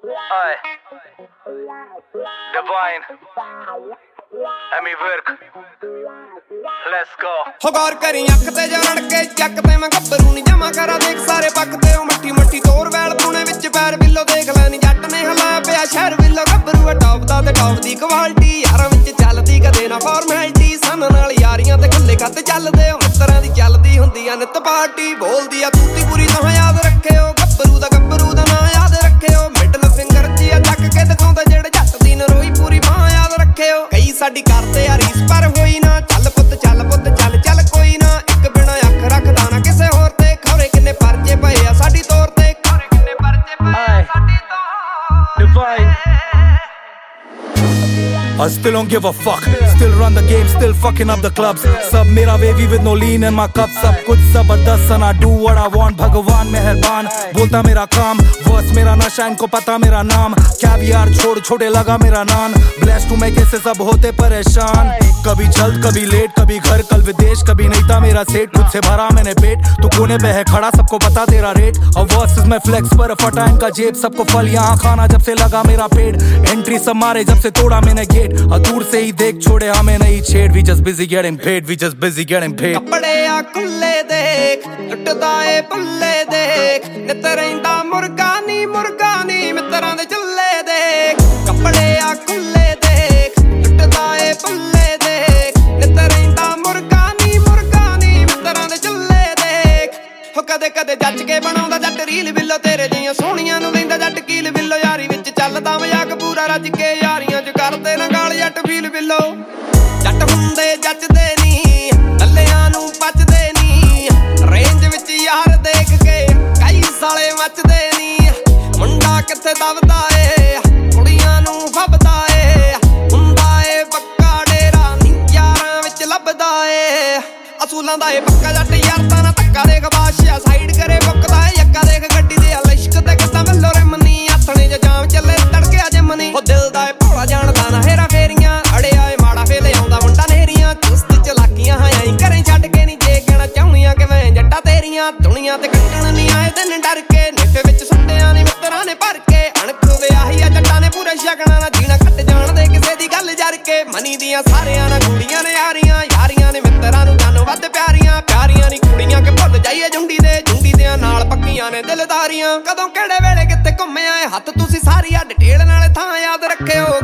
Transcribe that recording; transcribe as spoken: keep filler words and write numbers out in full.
Aye. Divine. Emi work. Let's go. ਹੋ ਗੌਰ ਕਰੀ ਅੱਖ ਤੇ ਜਾ ਰੜ ਕੇ ਚੱਕ ਤੇ ਮੈਂ ਗੱਭਰੂ ਨੀ ਜਮਾ ਕਰਾ ਦੇਖ ਸਾਰੇ ਪੱਕ ਤੇ ਉਹ ਮੱਠੀ ਮੱਠੀ ਤੋਰ ਵੈਲ ਪੂਣੇ ਵਿੱਚ ਪੈਰ ਬਿੱਲੋ ਦੇਖ ਲੈ ਨੀ ਜੱਟ ਨੇ ਹਲਾਇਆ ਪਿਆ ਸ਼ਹਿਰ ਬਿੱਲੋ ਗੱਭਰੂ ਆ ਟੌਪ ਦਾ ਤੇ ਟੌਪ ਦੀ ਕੁਆਲਿਟੀ ਯਾਰਾਂ ਵਿੱਚ ਚੱਲਦੀ ਕਦੇ ਨਾ ਫਾਰਮੈਲਿਟੀ ਸਨ ਨਾਲ ਯਾਰੀਆਂ ਤੇ ਖੁੱਲੇ ਖੱਤ ਚੱਲਦੇ ਉਹ ਮਿੱਤਰਾਂ ਦੀ ਚੱਲਦੀ ਹੁੰਦੀ ਆ ਨਿੱਤ ਪਾਰਟੀ ਬੋਲਦੀ ਆ ਤੂਤੀ ਪੂਰੀ ਤਾਂ ਯਾਦ ਰੱਖਿਓ ਗੱਭਰੂ ਦਾ ਗੱਭਰੂ ਦਾ ਨਾਂ ਯਾਦ ਰੱਖਿਓ ਮਿਡਲ ਫਿੰਗਰ ਜੀ ਆ ਚੱਕ ਕੇ ਦਿਖਾਉਂਦਾ ਜਿਹੜੇ ਜੱਟ ਦੀ ਨਰੋਈ ਪੂਰੀ ਬਾਹ ਯਾਦ ਰੱਖਿਓ ਕਈ ਸਾਡੀ ਕਰਦੇ ਆ ਰੀਸ ਪਰ ਹੋਈ ਨਾ ਚੱਲ ਪੁੱਤ ਚੱਲ ਪੁੱਤ ਚੱਲ ਚੱਲ ਕੋਈ ਨਾ ਇੱਕ ਬਿਨਾ ਅੱਖ ਰੱਖਦਾ ਨਾ ਕਿਸੇ ਹੋਰ ਤੇ ਖੌਰੇ ਕਿੰਨੇ ਪਰਚੇ ਪਏ ਆ ਸਾਡੀ ਤੌਰ ਤੇ ਖੌਰੇ ਕਿੰਨੇ ਪਰਚੇ ਪਏ ਆ ਸਾਡੀ ਤੌਰ Divine. I still don't give a fuck. Still run the game, still fucking up the clubs. Sab mera wavy with no lean in my cup. Sab kuch zabardast and I do what I want. Bhagwan meherban, bolta mera kaam. Verse mera nasha, inko pata mera naam. Caviar chhod chote laga mera naan. Blessed to make se sab hote pareshan. कभी जल्द कभी late कभी घर कल विदेश कभी नहीं था मेरा सेट खुद से भरा मैंने पेट तू कोने पे है खड़ा सबको पता तेरा रेट और वर्सेस में फ्लेक्स पर फटा इनका जेब सबको फल यहाँ खाना जब से लगा मेरा पेट एंट्री सब मारे जब से तोड़ा मैंने गेट और दूर से ही देख छोड़े हमें नहीं छेड़ we just busy getting paid we just busy getting paid ਕੱਪੜੇ ਆ ਕੁੱਲੇ ਦੇਖ ਲੁੱਟਦਾ ਏ ਪੱਲੇ ਦੇਖ ਨਿੱਤ ਰਹਿੰਦਾ ਮੁਰਗਾ ਨੀ ਮੁਰਗਾ ਨੀ ਮਿੱਤਰਾਂ ਦੇ ਚੱਲੇ ਦੇਖ ਕੱਪੜੇ ਆ ਕੁੱਲੇ ਦੇਖ ਲੁੱਟਦਾ ਏ ਪੱਲੇ ਕਦੇ ਕਦੇ ਜੱਜ ਕੇ ਬਣਾਉਂਦਾ ਜੱਟ ਰੀਲ ਬਿੱਲੋ ਤੇਰੇ ਜਿਹੀਆਂ ਸੋਹਣੀਆਂ ਨੂੰ ਲੈਂਦਾ ਜੱਟ ਕੀਲ ਬਿੱਲੋ ਯਾਰੀ ਵਿੱਚ ਚੱਲਦਾ ਮਜ਼ਾਕ ਪੂਰਾ ਰੱਜ ਕੇ ਯਾਰੀਆਂ ਚ ਕਰਦੇ ਨਾ ਗਾਲ ਜੱਟ ਫੀਲ ਬਿੱਲੋ ਜੱਟ ਹੁੰਦੇ ਜੱਜਦੇ ਨੀ ਡੱਲਿਆਂ ਨੂੰ ਪੱਜਦੇ ਨੀ ਰੇਂਜ ਵਿੱਚ ਯਾਰ ਦੇਖ ਕੇ ਕਈ ਸਾਲੇ ਮੱਚਦੇ ਨੀ ਮੁੰਡਾ ਕਿੱਥੇ ਦਬਦਾ ਏ ਕੁੜੀਆਂ ਨੂੰ ਫੱਬਦਾ ਏ ਹੁੰਦਾ ਏ ਪੱਕਾ ਡੇਰਾ ਨੀ ਯਾਰਾਂ ਵਿੱਚ ਲੱਭਦਾ ਏ ਅਸੂਲਾਂ ਦਾ ਏ ਪੱਕਾ ਜੱਟ ਯਾਰ ਤਾਂ ਨਾ ਧੱਕਾ ਦੇਖ ਬਾਦਸ਼ਾਹ ਸਾਈਡ ਕਰੇ ਮੁੱਕਦਾ ਏ ਯੱਕਾ ਦੇਖ ਗੱਡੀ ਦੇ ਲਿਸ਼ਕ ਤੇ ਕਿੱਦਾਂ ਵੱਲੋ ਰਿਮਨੀ ਹੱਥਣੇ ਚ ਜਾਮ ਚੱਲੇ ਤੜਕਿਆ ਜਿਮਨੀ ਉਹ ਦਿਲ ਦਾ ਏ ਭੋਲਾ ਜਾਣਦਾ ਨਾ ਹੇਰਾ ਫੇਰੀਆਂ ਅੜਿਆ ਏ ਮਾੜਾ ਫੇਲੇ ਆਉਂਦਾ ਮੁੰਡਾ ਨੇਰੀਆਂ ਚੁਸਤ ਚਲਾਕੀਆਂ ਹਾਂ ਆਈ ਘਰੇ ਛੱਡ ਕੇ ਨੀ ਜੇ ਕਹਿਣਾ ਚਾਹੁੰਨੀਆਂ ਕਿਵੇਂ ਜੱਟਾ ਤੇਰੀਆਂ ਦੁਨੀਆ ਤੇ ਕੱਟਣ ਨੀ ਆਏ ਦਿਨ ਡਰ ਕੇ ਨੇਫੇ ਵਿੱਚ ਸੁੱਟਿਆ ਨੀ ਮਿੱਤਰਾਂ ਨੇ ਭਰ ਕੇ ਅਣਖ ਵਿਆਹੀ ਆ ਜੱਟਾਂ ਨੇ ਪੂਰੇ ਸ਼ਗਨਾਂ ਨਾਲ ਜੀਣਾ ਕੱਟ ਜਾਣਦੇ ਕਿਸੇ ਦੀ ਗੱਲ ਜਰ ਕੇ ਮਨੀ ਦੀਆਂ ਸਾਰਿਆਂ ਨਾਲ ਕੁੜੀਆਂ ਨੇ ਯਾਰੀਆਂ ਯਾਰੀਆਂ ਨੇ ਮਿੱਤਰਾਂ ਨੂੰ ਜਾਨੋਂ ਵੱਧ ਪਿਆਰੀਆਂ ਪਿਆਰੀਆਂ ਨੀ ਕੁੜੀਆਂ ਕਿ ਭੁੱਲ ਜਾਈਏ ਜੁੰਡੀ ਦੇ ਜੁੰਡੀ ਦਿਆਂ ਨਾਲ ਪੱਕੀਆਂ ਨੇ ਦਿਲਦਾਰੀਆਂ ਕਦੋਂ ਕਿਹੜੇ ਵੇਲੇ ਕਿੱਥੇ ਘੁੰਮਿਆ ਏ ਹੱਥ ਤੁਸੀਂ ਸਾਰੀ ਆ ਡਿਟੇਲ ਨਾਲ ਥਾਂ ਯਾਦ ਰੱਖਿਓ